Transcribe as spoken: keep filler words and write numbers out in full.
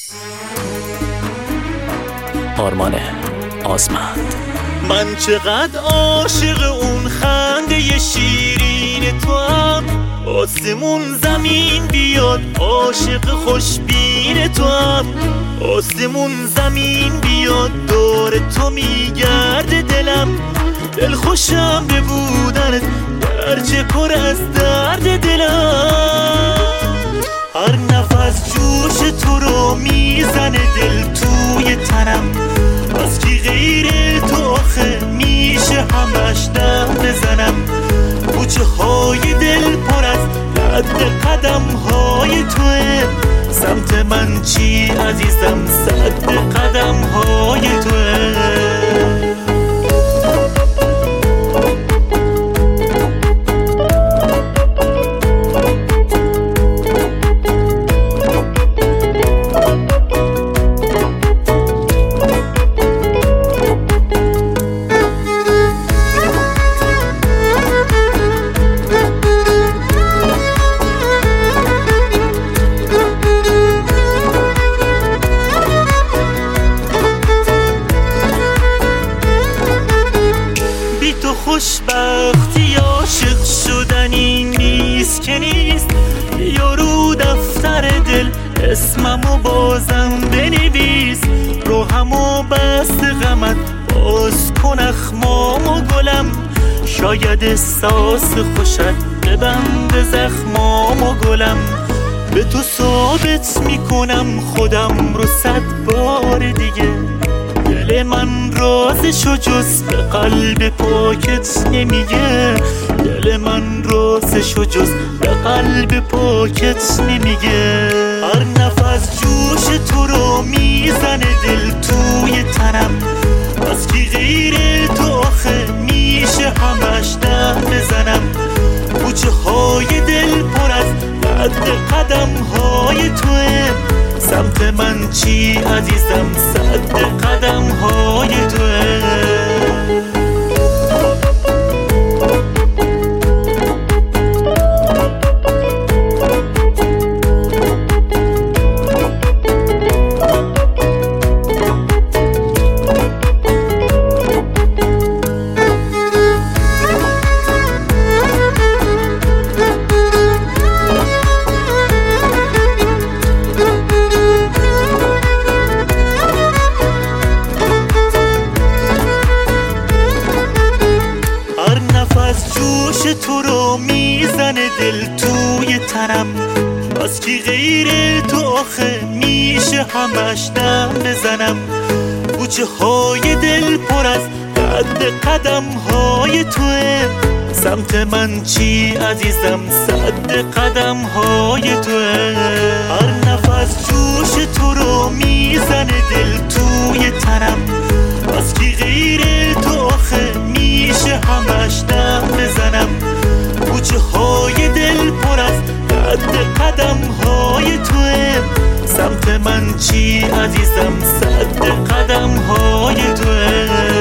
آرمان آزمند. من چقدر عاشق اون خنده شیرین تو هم، آسمون زمین بیاد عاشق خوشبین تو هم، آسمون زمین بیاد دور تو میگرده دلم، دل خوشم به بودنت گرچه پر از درد دلم. هر نفس جوش تو رو میزنه دل توی تنم، از کی غیر تو آخه میشه همش دم بزنم. کوچه های دل پر از رد قدم های توه، سمت من چی عزیزم صد قدم های توه. خوشبختی عاشق شدنی نیست که نیست، یا رو دفتر دل اسممو بازم بنویس، روحمو بست غمت باز کن اخمام و گلم، شاید احساس خوشت ببند زخمام و گلم. به تو ثابت میکنم خودم رو صد بار دیگه، دل من رازشو جز به قلب پاکت نمیگه، دل من رازشو جز به قلب پاکت نمیگه. هر نفس جوش تو رو میزنه دل توی تنم، از کی غیر تو آخه میشه همش دم بزنم. کوچه های دل پر از رد قدم های توه، سمت من چی عزیزم صد قدم های توه. جوش تو رو میزنه دل توی تنم، از کی غیر تو آخه میشه همش دم بزنم. کوچه های دل پر از رد قدم های توه، سمت من چی عزیزم صد قدم های توه. هر نفس جوش تو رو میزنه دل توی تنم، از کی غیر تو آخه میشه همش دم بزنم. کوچه های دل پر از رد قدم های توه، سمت من چی عزیزم صد قدم های توه.